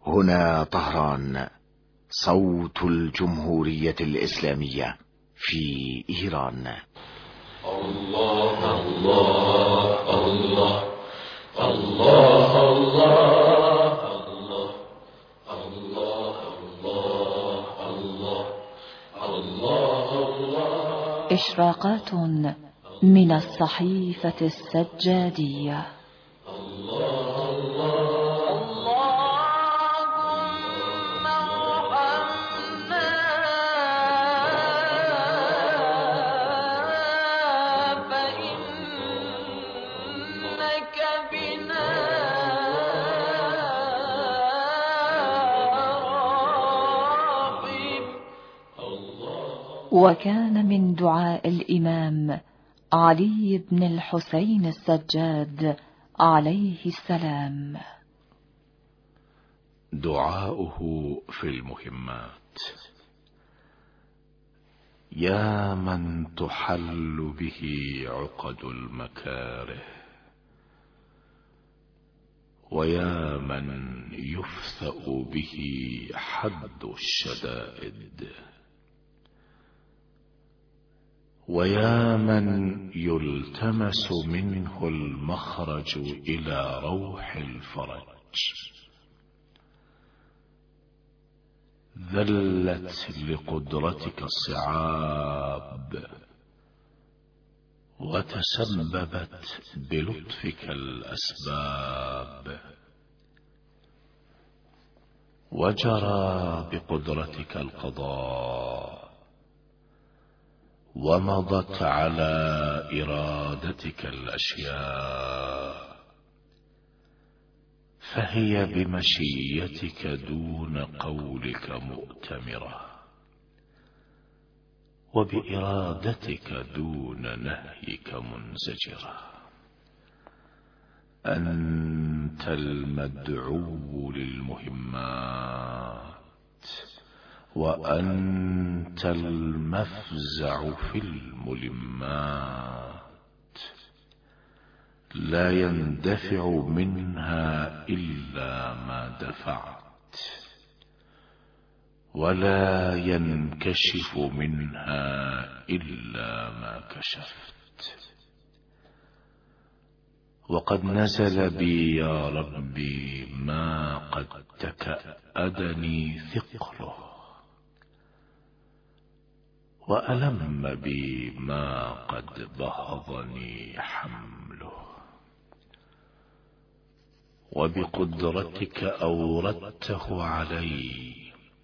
هنا طهران، صوت الجمهورية الإسلامية في إيران. الله الله الله الله الله الله الله الله الله. إشراقات من الصحيفة السجادية. وكان من دعاء الإمام علي بن الحسين السجاد عليه السلام: دعاؤه في المهمات: يا من تحل به عقد المكاره، ويا من يفثأ به حد الشدائد، ويا من يلتمس منه المخرج إلى روح الفرج. ذلت لقدرتك الصعاب، وتسببت بلطفك الأسباب، وجرى بقدرتك القضاء، ومضت على إرادتك الأشياء، فهي بمشيتك دون قولك مؤتمرة، وبإرادتك دون نهيك منزجرة. أنت المدعو للمهمات، وأنت المفزع في الملمات، لا يندفع منها إلا ما دفعت، ولا ينكشف منها إلا ما كشفت. وقد نزل بي يا ربي ما قد تكأدني ثقله، وألم بي ما قد بهضني حمله. وبقدرتك أوردته علي،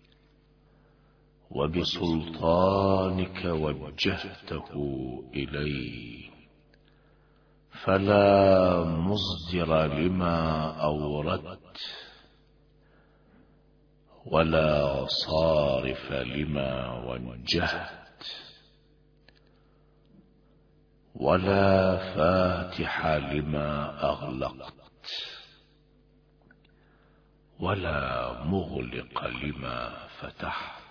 وبسلطانك وجهته إلي، فلا مصدر لما أوردت، ولا صارف لما وجهت، ولا فاتح لما أغلقت، ولا مغلق لما فتحت،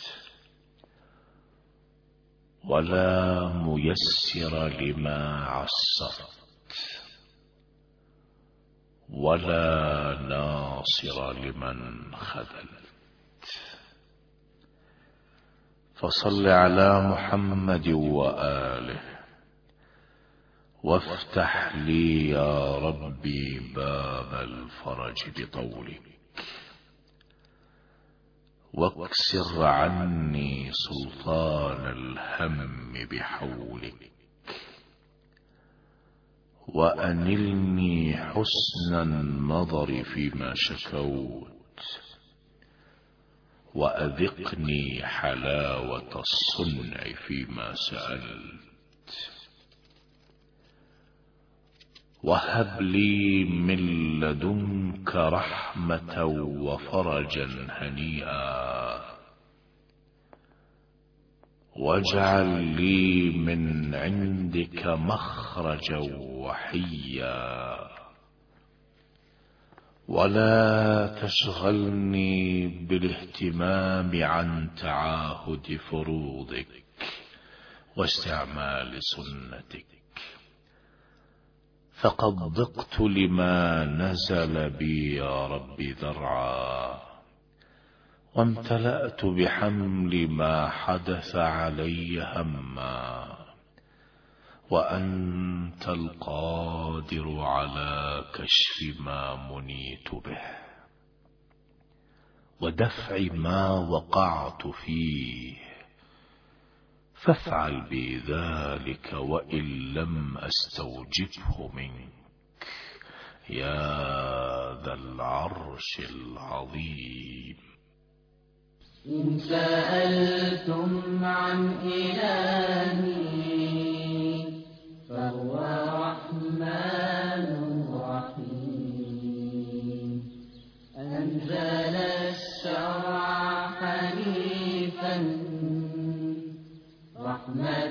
ولا ميسر لما عسرت، ولا ناصر لمن خذلت. فصل على محمد وآله، وافتح لي يا ربي باب الفرج بطولك، واكسر عني سلطان الهم بحولك، وأنلني حسن النظر فيما شكوت، وأذقني حلاوة الصنع فيما سألت. وهب لي من لدنك رحمة وفرجا هنيئا، واجعل لي من عندك مخرجا وحيا، ولا تشغلني بالاهتمام عن تعاهد فروضك واستعمال سنتك، فقد ضقت لما نزل بي يا رب ذرعا، وامتلأت بحمل ما حدث علي هما، وأنت القادر على كشف ما منيت به ودفع ما وقعت فيه، فافعل بي ذلك وإن لم أستوجبه منك يا ذا العرش العظيم. إن سألتم عن إلهي فهو رحمن رحيم، أنزل الشرع حنيفا رحمة